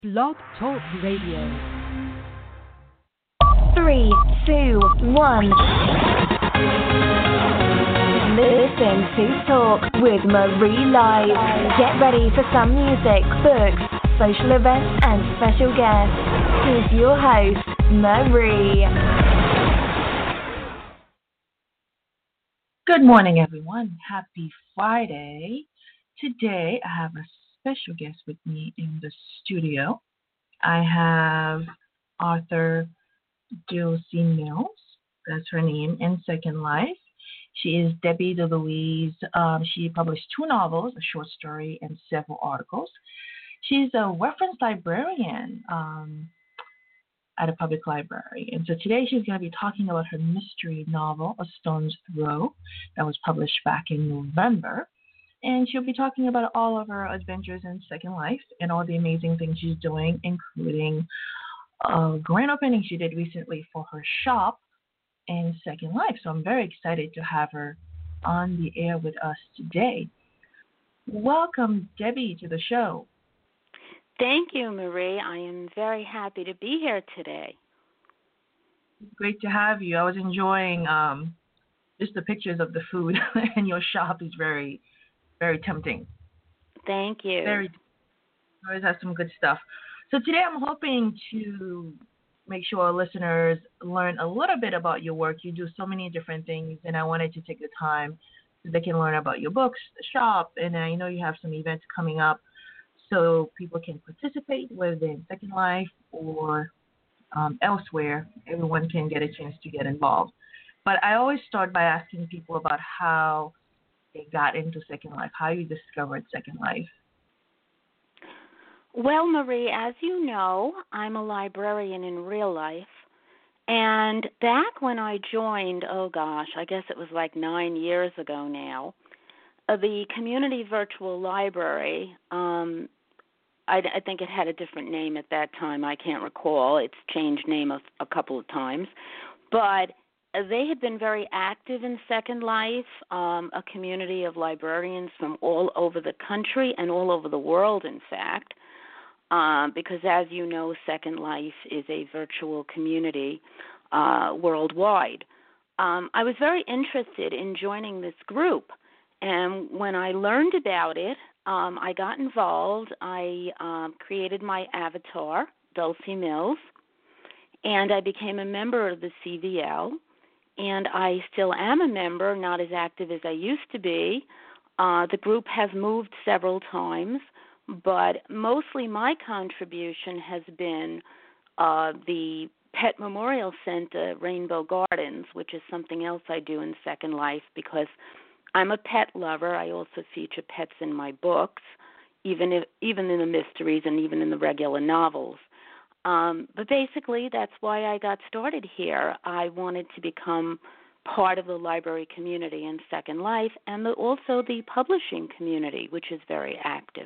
Blog Talk Radio. 3, 2, 1. Listen to Talk with Marie Live. Get ready for some music, books, social events, and special guests. Here's your host, Marie. Good morning, everyone. Happy Friday. Today, I have a special guest with me in the studio. I have author Dulcie Mills, that's her name, in Second Life. She is Debbie DeLuise. She published 2 novels, a short story, and several articles. She's a reference librarian at a public library. And so today she's going to be talking about her mystery novel, A Stone's Throw, that was published back in November. And she'll be talking about all of her adventures in Second Life and all the amazing things she's doing, including a grand opening she did recently for her shop in Second Life. So I'm very excited to have her on the air with us today. Welcome, Debbie, to the show. Thank you, Marie. I am very happy to be here today. Great to have you. I was enjoying just the pictures of the food, and your shop is very, very tempting. Thank you. Always have some good stuff. So today I'm hoping to make sure our listeners learn a little bit about your work. You do so many different things, and I wanted to take the time so they can learn about your books, the shop, and I know you have some events coming up so people can participate, whether in Second Life or elsewhere. Everyone can get a chance to get involved. But I always start by asking people about how they got into Second Life, how you discovered Second Life. Well, Marie, as you know, I'm a librarian in real life. And back when I joined, I guess it was like 9 years ago now, the community virtual library, I think it had a different name at that time. I can't recall. It's changed name a couple of times. But they had been very active in Second Life, a community of librarians from all over the country and all over the world, in fact, because, as you know, Second Life is a virtual community worldwide. I was very interested in joining this group, and when I learned about it, I got involved. I created my avatar, Dulcie Mills, and I became a member of the CVL. And I still am a member, not as active as I used to be. The group has moved several times, but mostly my contribution has been the Pet Memorial Center, Rainbow Gardens, which is something else I do in Second Life because I'm a pet lover. I also feature pets in my books, even in the mysteries and even in the regular novels. But basically, that's why I got started here. I wanted to become part of the library community in Second Life and also the publishing community, which is very active.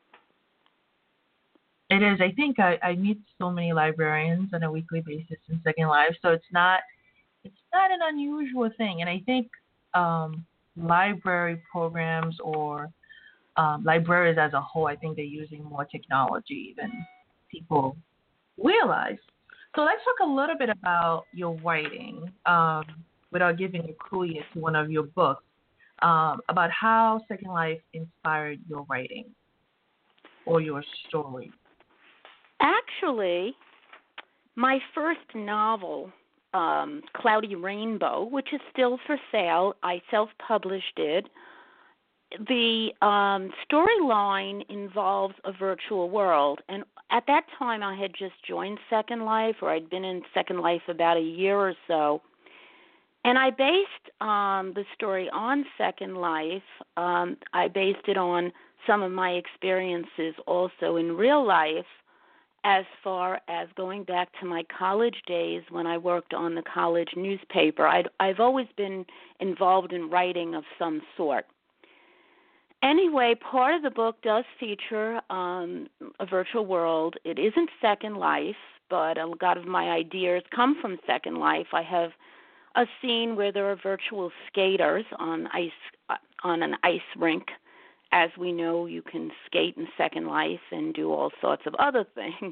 It is. I think I meet so many librarians on a weekly basis in Second Life, so it's not an unusual thing. And I think library programs or libraries as a whole, I think they're using more technology than people realize. So let's talk a little bit about your writing, without giving a clue yet to one of your books, about how Second Life inspired your writing or your story. Actually, my first novel, Cloudy Rainbow, which is still for sale, I self-published it. The storyline involves a virtual world, and at that time I had just joined Second Life, or I'd been in Second Life about a year or so, and I based the story on Second Life. I based it on some of my experiences also in real life, as far as going back to my college days when I worked on the college newspaper. I've always been involved in writing of some sort. Anyway, part of the book does feature a virtual world. It isn't Second Life, but a lot of my ideas come from Second Life. I have a scene where there are virtual skaters on an ice rink as we know, you can skate in Second Life and do all sorts of other things.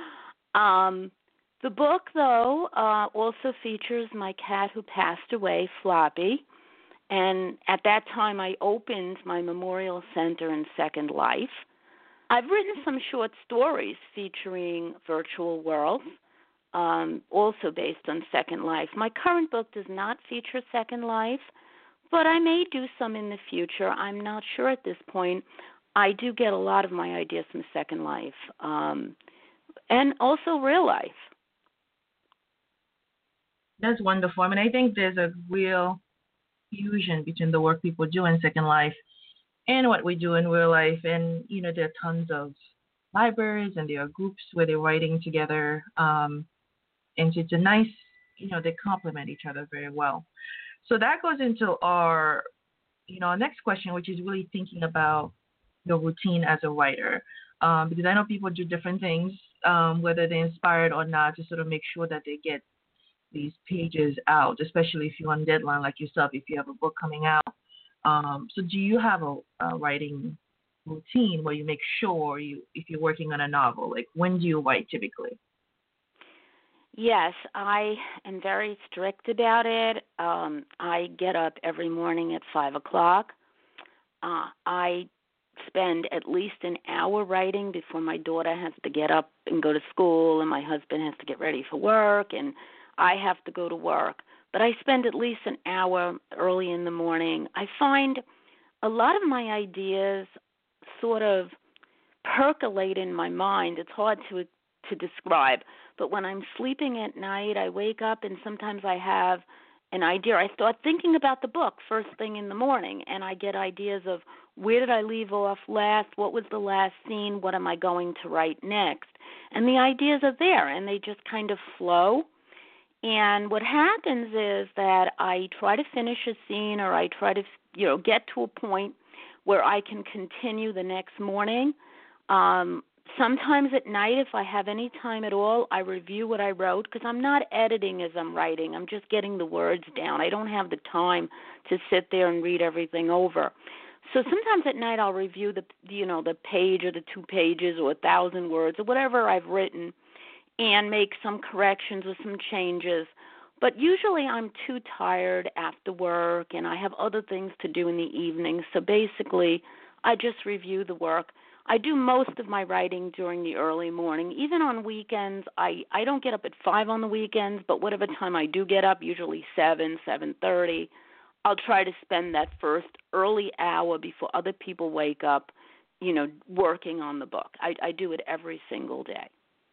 The book, though, also features my cat who passed away, Floppy, and at that time I opened my memorial center in Second Life. I've written some short stories featuring virtual worlds, also based on Second Life. My current book does not feature Second Life, but I may do some in the future. I'm not sure at this point. I do get a lot of my ideas from Second Life, and also real life. That's wonderful. I mean, I think there's a real fusion between the work people do in Second Life and what we do in real life. And, there are tons of libraries and there are groups where they're writing together. And it's a nice, they complement each other very well. So that goes into our, our next question, which is really thinking about your routine as a writer. Because I know people do different things, whether they're inspired or not, to sort of make sure that they get these pages out, especially if you're on deadline like yourself, if you have a book coming out. So do you have a writing routine where you make sure if you're working on a novel, like when do you write typically? Yes, I am very strict about it. I get up every morning at 5 o'clock. I spend at least an hour writing before my daughter has to get up and go to school, and my husband has to get ready for work, and I have to go to work. But I spend at least an hour early in the morning. I find a lot of my ideas sort of percolate in my mind. It's hard to describe. But when I'm sleeping at night, I wake up and sometimes I have an idea. I start thinking about the book first thing in the morning, and I get ideas of where did I leave off last, what was the last scene, what am I going to write next. And the ideas are there, and they just kind of flow. And what happens is that I try to finish a scene, or I try to, get to a point where I can continue the next morning. Sometimes at night, if I have any time at all, I review what I wrote, because I'm not editing as I'm writing. I'm just getting the words down. I don't have the time to sit there and read everything over. So sometimes at night I'll review the page or the 2 pages or 1,000 words or whatever I've written and make some corrections or some changes. But usually I'm too tired after work and I have other things to do in the evening. So basically I just review the work. I do most of my writing during the early morning. Even on weekends, I don't get up at 5 on the weekends, but whatever time I do get up, usually 7, 7:30, I'll try to spend that first early hour before other people wake up, working on the book. I do it every single day.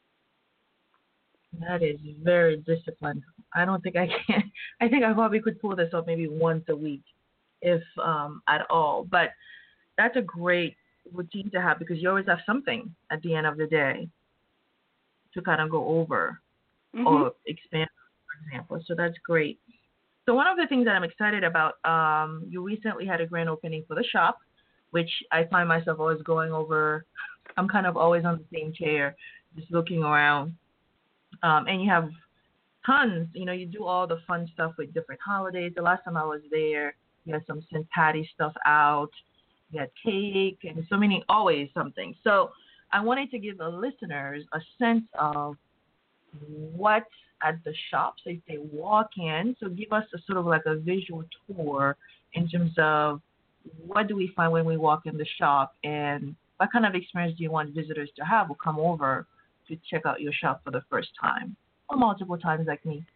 That is very disciplined. I don't think I can. I think I probably could pull this off maybe once a week, if at all. But that's a great routine to have, because you always have something at the end of the day to kind of go over or expand, for example. So that's great. So one of the things that I'm excited about, you recently had a grand opening for the shop, which I find myself always going over. I'm kind of always on the same chair, just looking around. And you have tons, you do all the fun stuff with different holidays. The last time I was there, you had some St. Patty's stuff out. You had cake and so many, always something. So I wanted to give the listeners a sense of what's at the shop. So if they walk in, so give us a sort of like a visual tour in terms of what do we find when we walk in the shop, and what kind of experience do you want visitors to have who come over to check out your shop for the first time or multiple times like me?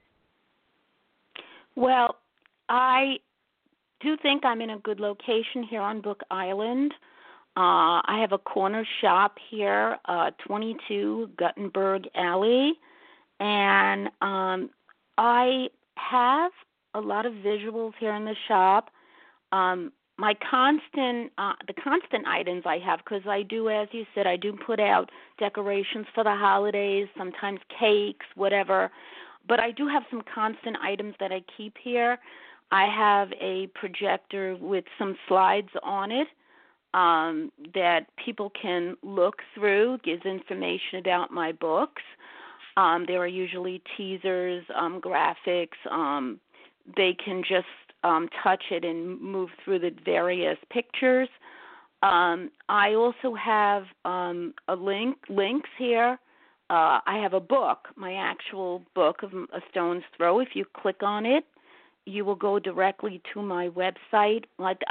Well, I do think I'm in a good location here on Book Island. I have a corner shop here, 22 Guttenberg Alley, and I have a lot of visuals here in the shop. The constant items I have, because I do, as you said, I do put out decorations for the holidays, sometimes cakes, whatever, but I do have some constant items that I keep here. I have a projector with some slides on it that people can look through, gives information about my books. There are usually teasers, graphics. They can just touch it and move through the various pictures. I also have links here. I have a book, my actual book of A Stone's Throw. If you click on it, you will go directly to my website.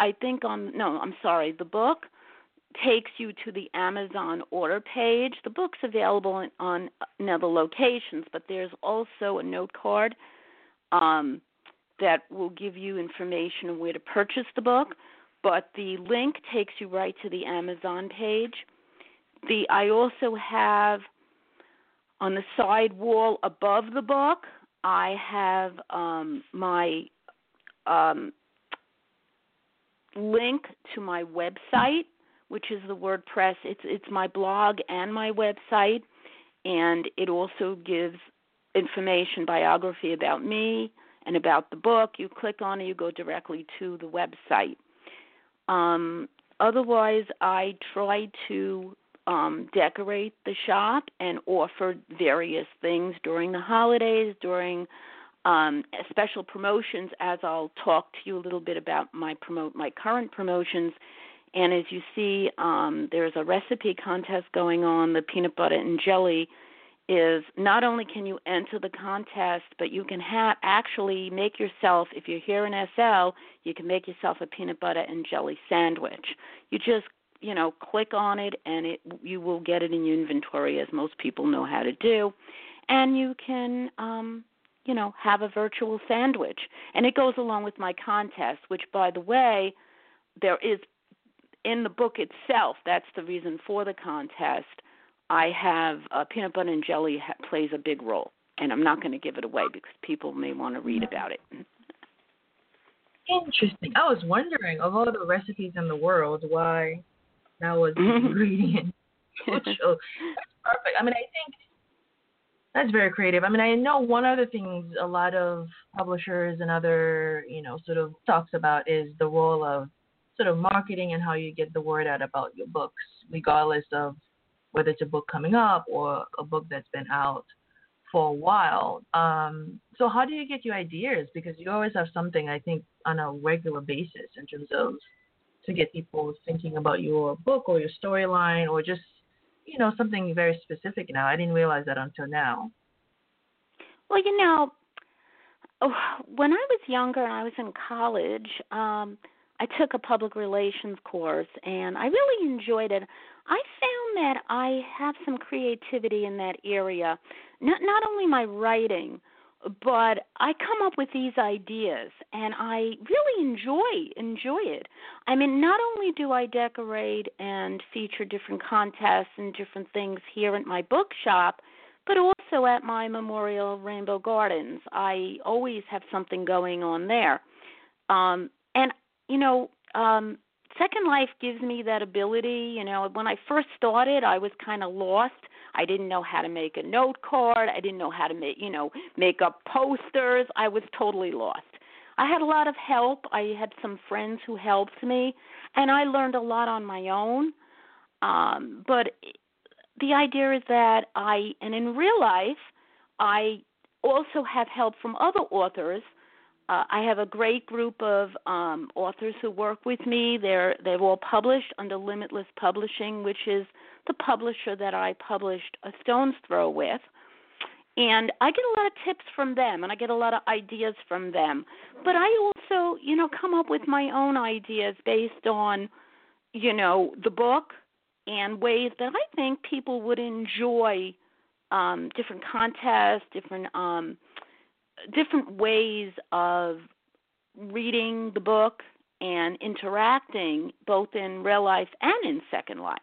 The book takes you to the Amazon order page. The book's available on other locations, but there's also a note card that will give you information on where to purchase the book. But the link takes you right to the Amazon page. I also have on the side wall above the book, I have my link to my website, which is the WordPress. It's my blog and my website, and it also gives information, biography about me and about the book. You click on it, you go directly to the website. Otherwise, I try to decorate the shop and offer various things during the holidays, during special promotions, as I'll talk to you a little bit about my current promotions. And as you see, there's a recipe contest going on. The peanut butter and jelly is not only can you enter the contest, but you can actually make yourself, if you're here in SL, you can make yourself a peanut butter and jelly sandwich. You just, click on it, and you will get it in your inventory, as most people know how to do. And you can, have a virtual sandwich. And it goes along with my contest, which, by the way, there is in the book itself. That's the reason for the contest. I have peanut butter and jelly plays a big role, and I'm not going to give it away because people may want to read about it. Interesting. I was wondering, of all the recipes in the world, why that was the ingredient. So that's perfect. I mean, I think that's very creative. I mean, I know one other thing a lot of publishers and other, sort of talks about is the role of sort of marketing and how you get the word out about your books, regardless of whether it's a book coming up or a book that's been out for a while. So how do you get your ideas? Because you always have something, I think, on a regular basis in terms of to get people thinking about your book or your storyline or just, something very specific now. I didn't realize that until now. Well, when I was younger and I was in college, I took a public relations course, and I really enjoyed it. I found that I have some creativity in that area, not only my writing, but I come up with these ideas, and I really enjoy it. I mean, not only do I decorate and feature different contests and different things here at my bookshop, but also at my Memorial Rainbow Gardens. I always have something going on there. Second Life gives me that ability. When I first started, I was kind of lost. I didn't know how to make a note card. I didn't know how to make up posters. I was totally lost. I had a lot of help. I had some friends who helped me, and I learned a lot on my own. But the idea is that and in real life, I also have help from other authors. I have a great group of authors who work with me. They've all published under Limitless Publishing, which is the publisher that I published A Stone's Throw with. And I get a lot of tips from them, and I get a lot of ideas from them. But I also, come up with my own ideas based on, the book and ways that I think people would enjoy different contests, different ways of reading the book and interacting both in real life and in Second Life.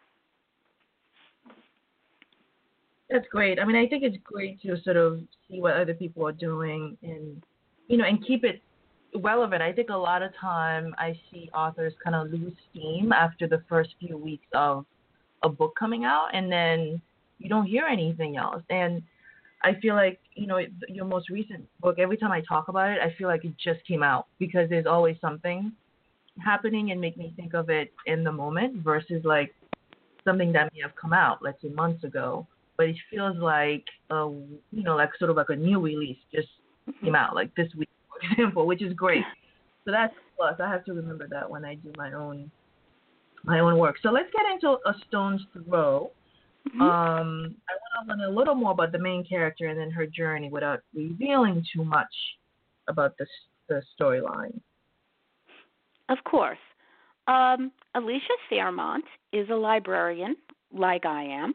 That's great. I mean, I think it's great to sort of see what other people are doing and, and keep it relevant. I think a lot of time I see authors kind of lose steam after the first few weeks of a book coming out, and then you don't hear anything else. And I feel like, your most recent book, every time I talk about it, I feel like it just came out because there's always something happening and make me think of it in the moment versus like something that may have come out, let's say months ago. But it feels like, like sort of like a new release just came out, like this week, for example, which is great. So that's a plus. I have to remember that when I do my own my own work. So let's get into A Stone's Throw. Mm-hmm. I want to learn a little more about the main character and then her journey without revealing too much about the storyline. Of course. Alicia Fairmont is a librarian, like I am,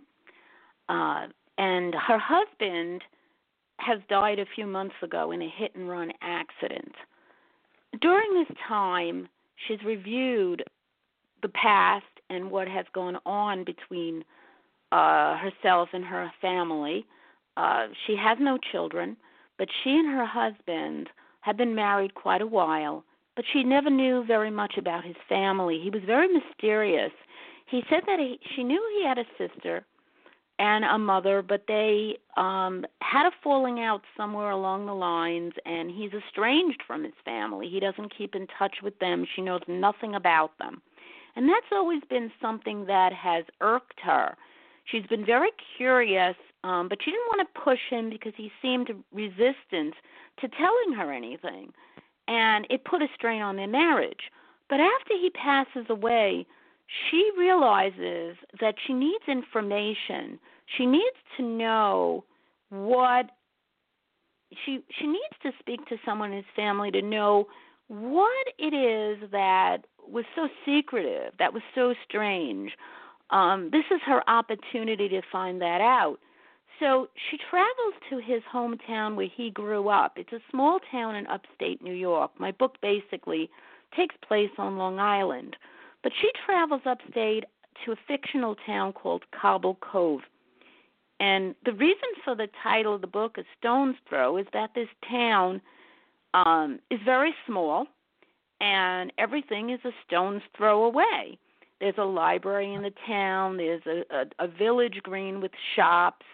and her husband has died a few months ago in a hit-and-run accident. During this time, she's reviewed the past and what has gone on between herself and her family. She has no children, but she and her husband had been married quite a while, but she never knew very much about his family. He was very mysterious. He said that she knew he had a sister and a mother, but they had a falling out somewhere along the lines, and he's estranged from his family. He doesn't keep in touch with them. She knows nothing about them. And that's always been something that has irked her. She's been very curious, but she didn't want to push him because he seemed resistant to telling her anything, and it put a strain on their marriage. But after he passes away, she realizes that she needs information. She needs to know what she needs to speak to someone in his family to know what it is that was so secretive, that was so strange. This is her opportunity to find that out. So she travels to his hometown where he grew up. It's a small town in upstate New York. My book basically takes place on Long Island. But she travels upstate to a fictional town called Cobble Cove. And the reason for the title of the book, A Stone's Throw, is that this town is very small, and everything is a stone's throw away. There's a library in the town. There's a village green with shops.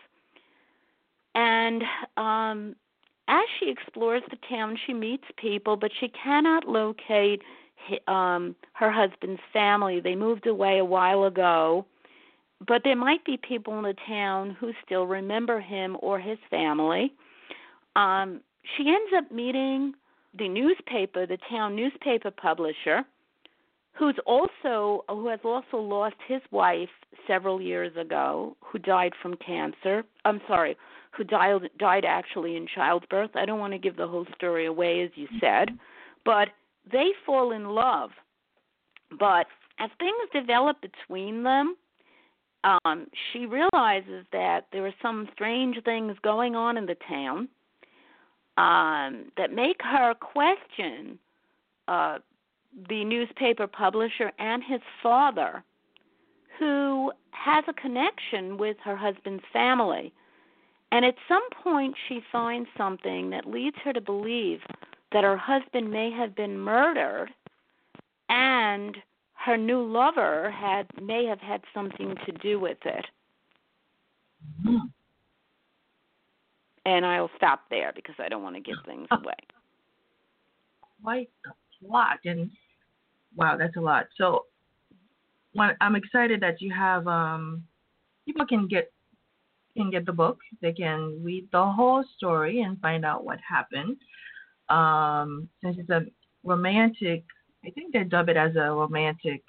And as she explores the town, she meets people, but she cannot locate her husband's family. They moved away a while ago, but there might be people in the town who still remember him or his family. She ends up meeting the town newspaper publisher, who has also lost his wife several years ago, who died from cancer. Who died actually in childbirth. I don't want to give the whole story away, as you said, but they fall in love. But as things develop between them, she realizes that there are some strange things going on in the town that make her question the newspaper publisher and his father, who has a connection with her husband's family. And at some point she finds something that leads her to believe that her husband may have been murdered and her new lover may have had something to do with it. Mm-hmm. And I'll stop there because I don't want to give things away. Quite a lot. And wow, that's a lot. So I'm excited that you have people can get the book. They can read the whole story and find out what happened. Since it's a romantic, I think they dub it as a romantic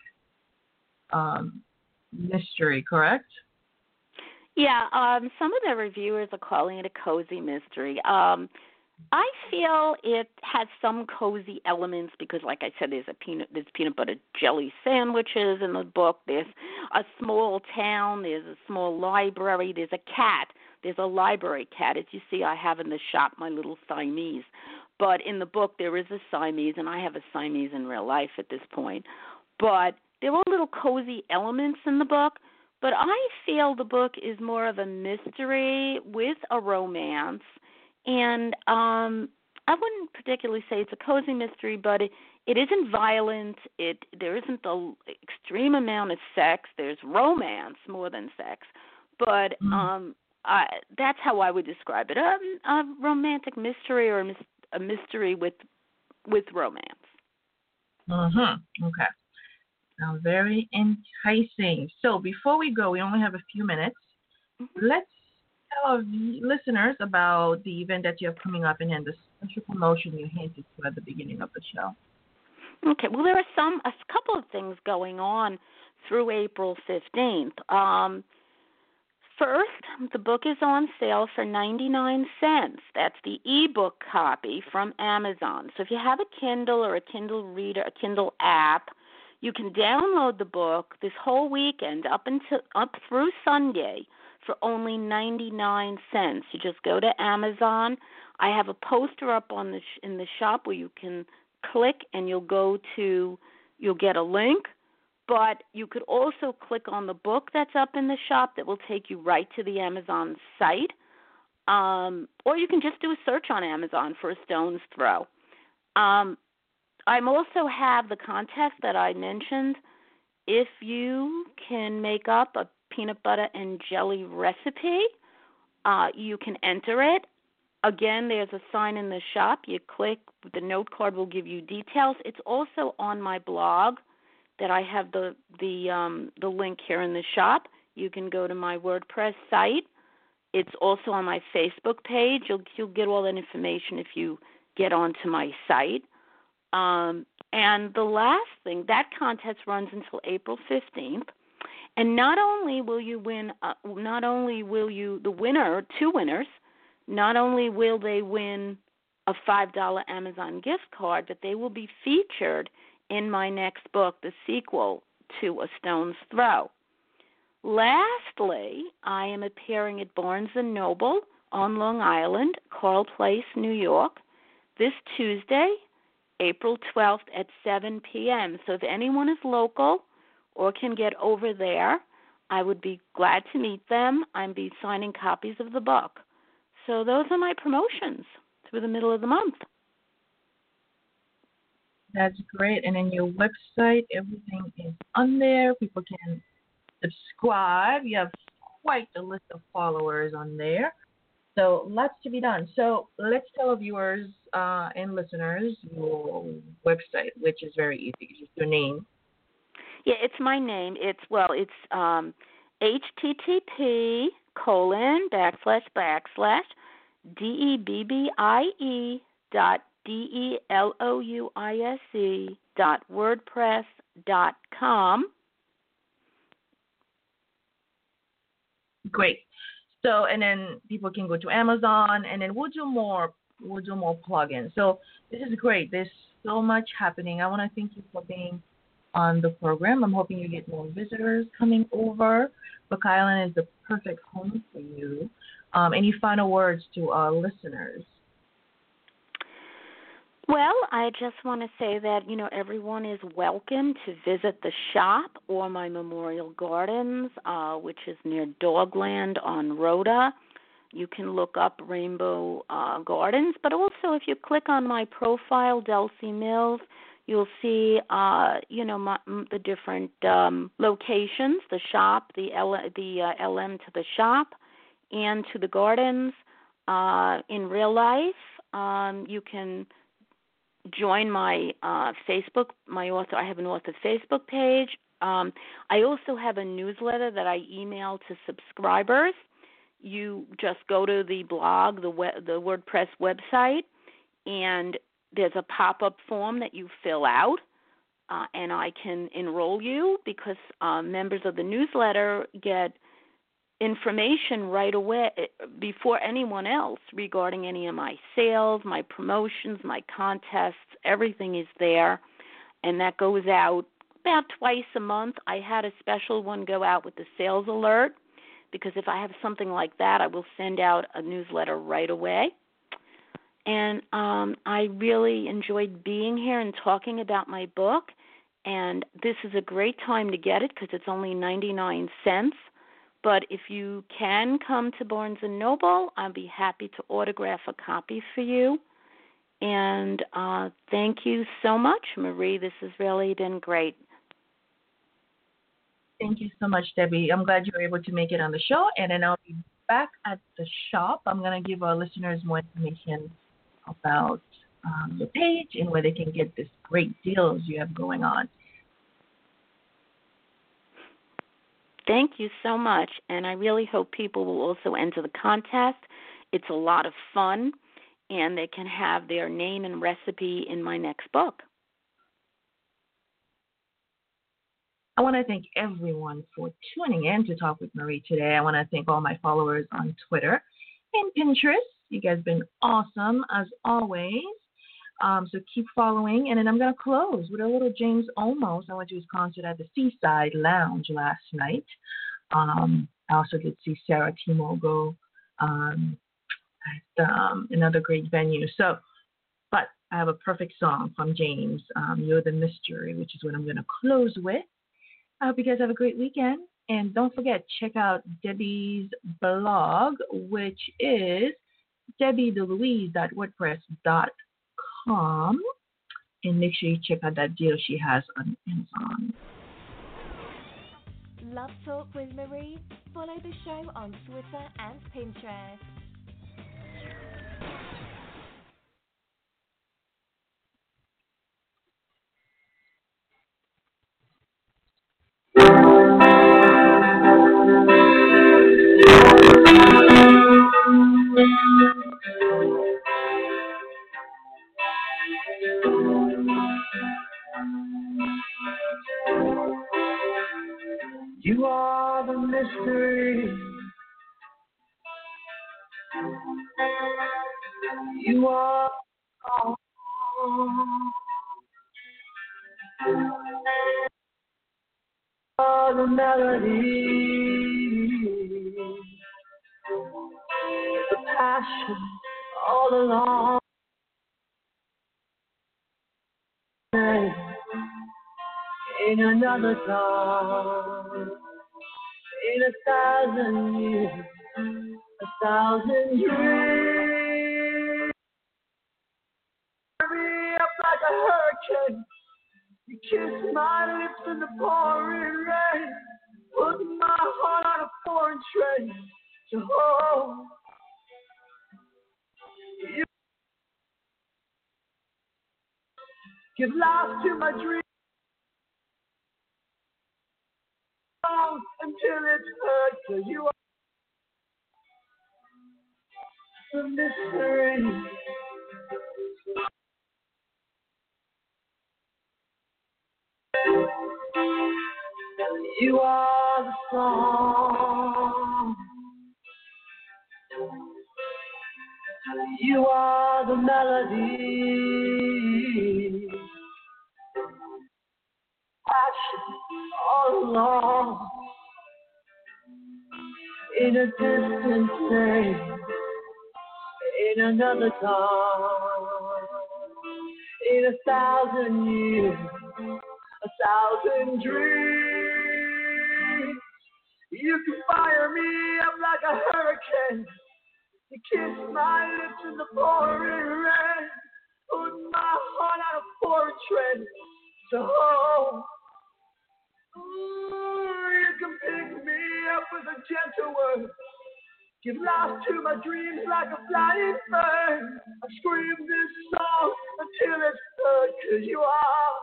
mystery, correct? Yeah, some of the reviewers are calling it a cozy mystery. I feel it has some cozy elements because, like I said, there's peanut butter jelly sandwiches in the book. There's a small town. There's a small library. There's a cat. There's a library cat. As you see, I have in the shop my little Siamese. But in the book, there is a Siamese, and I have a Siamese in real life at this point. But there are little cozy elements in the book. But I feel the book is more of a mystery with a romance. And I wouldn't particularly say it's a cozy mystery, but it isn't violent. There isn't the extreme amount of sex. There's romance more than sex. But that's how I would describe it, a romantic mystery or a mystery with romance. Mm-hmm. Okay. Sounds very enticing. So before we go, we only have a few minutes. Mm-hmm. Let's tell our listeners about the event that you have coming up and then the special promotion you hinted to at the beginning of the show. Okay, well, there are a couple of things going on through April 15th. First, the book is on sale for 99 cents. That's the ebook copy from Amazon. So if you have a Kindle or a Kindle Reader, a Kindle app, you can download the book this whole weekend up through Sunday for only 99 cents. You just go to Amazon. I have a poster up in the shop where you can click and you'll get a link. But you could also click on the book that's up in the shop that will take you right to the Amazon site. Or you can just do a search on Amazon for A Stone's Throw. I also have the contest that I mentioned. If you can make up a peanut butter and jelly recipe, you can enter it. Again, there's a sign in the shop. You click, the note card will give you details. It's also on my blog that I have the link here in the shop. You can go to my WordPress site. It's also on my Facebook page. You'll get all that information if you get onto my site. And the last thing, that contest runs until April 15th. And not only will you win, the winner, two winners, not only will they win a $5 Amazon gift card, but they will be featured in my next book, the sequel to A Stone's Throw. Lastly, I am appearing at Barnes & Noble on Long Island, Carle Place, New York, this Tuesday, April 12th at 7 p.m. So if anyone is local or can get over there, I would be glad to meet them. I'll be signing copies of the book. So those are my promotions through the middle of the month. That's great. And in your website, everything is on there. People can subscribe. You have quite a list of followers on there. So lots to be done. So let's tell our viewers and listeners your website, which is very easy. It's just your name. Yeah, it's my name. It's http://DEBBIE.DELOUISE.wordpress.com. Great. So, and then people can go to Amazon, and then we'll do more plugins. So this is great. There's so much happening. I want to thank you for being on the program. I'm hoping you get more visitors coming over. Book Island is the perfect home for you. Any final words to our listeners? Well, I just want to say that, everyone is welcome to visit the shop or my Memorial Gardens, which is near Dogland on Rhoda. You can look up Rainbow Gardens, but also if you click on my profile, Delcy Mills, you'll see, the different locations, the shop, the LM to the shop, and to the gardens. In real life, you can join my Facebook, I have an author Facebook page. I also have a newsletter that I email to subscribers. You just go to the blog, the WordPress website, and there's a pop-up form that you fill out, and I can enroll you because members of the newsletter get information right away before anyone else regarding any of my sales, my promotions, my contests. Everything is there, and that goes out about twice a month. I had a special one go out with the sales alert because if I have something like that, I will send out a newsletter right away. And I really enjoyed being here and talking about my book, and this is a great time to get it because it's only 99 cents. But if you can come to Barnes & Noble, I'll be happy to autograph a copy for you. And thank you so much, Marie. This has really been great. Thank you so much, Debbie. I'm glad you were able to make it on the show. And then I'll be back at the shop. I'm going to give our listeners more information about the page and where they can get this great deals you have going on. Thank you so much, and I really hope people will also enter the contest. It's a lot of fun, and they can have their name and recipe in my next book. I want to thank everyone for tuning in to Talk with Marie today. I want to thank all my followers on Twitter and Pinterest. You guys have been awesome as always. So keep following. And then I'm going to close with a little James Olmos. I went to his concert at the Seaside Lounge last night. I also did see Sarah Timogo at another great venue. But I have a perfect song from James, You're the Mystery, which is what I'm going to close with. I hope you guys have a great weekend. And don't forget, check out Debbie's blog, which is debbiedelouise.wordpress.com. And make sure you check out that deal she has on Amazon. Love Talk with Marie? Follow the show on Twitter and Pinterest. You are the mystery. You are the melody, the passion all along. In another dawn, in 1,000 years, 1,000 dreams. Turn me up like a hurricane. You kiss my lips in the pouring rain. Put my heart on a foreign train to hold. You give life to my dreams. Until it's hurt, 'cause you are the mystery. You are the song. You are the melody. Passion all along. In a distant place, in another time, in 1,000 years, 1,000 dreams. You can fire me up like a hurricane. You kiss my lips in the pouring rain. Put my heart on a foreign train to hold. Ooh, you can pick me up with a gentle word. Give life to my dreams like a flying bird. I scream this song until it's heard, 'cause you are.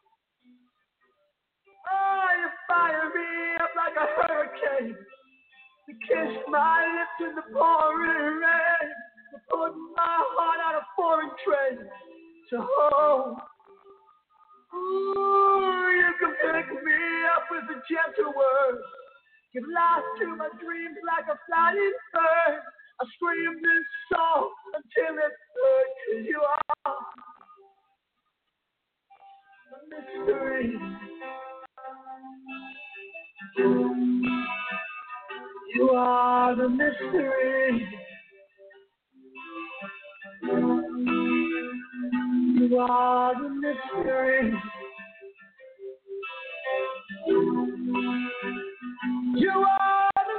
Oh, you fire me up like a hurricane. You kiss my lips in the pouring rain. You put my heart on a foreign train to hold. Ooh, you can pick me up with a gentle word. Give life to my dreams like a flying bird. I scream this song until it's heard, 'cause you are the mystery. You are the mystery. You are the mystery. You are the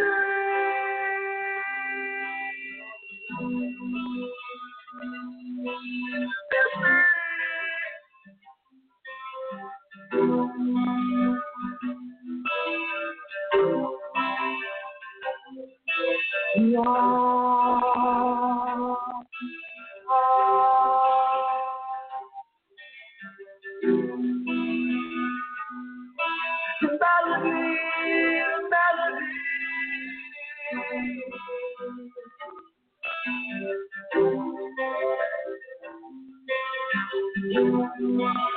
mystery. You are. The melody, the melody.